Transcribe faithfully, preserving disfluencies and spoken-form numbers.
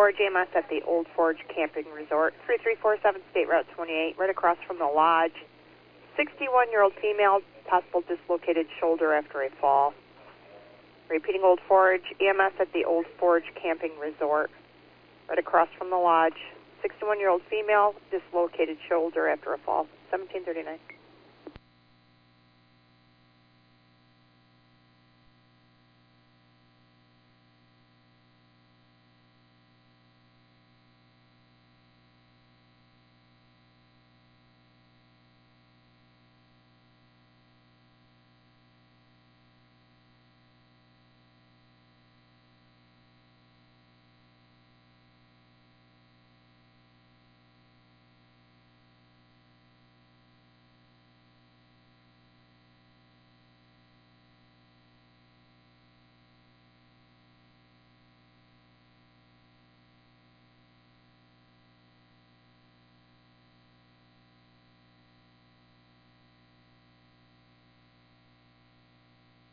Forge, E M S at the Old Forge Camping Resort, three three four seven State Route twenty-eight, right across from the lodge. sixty-one-year-old female, possible dislocated shoulder after a fall. Repeating, Old Forge, E M S at the Old Forge Camping Resort, right across from the lodge. sixty-one-year-old female, dislocated shoulder after a fall. seventeen thirty-nine.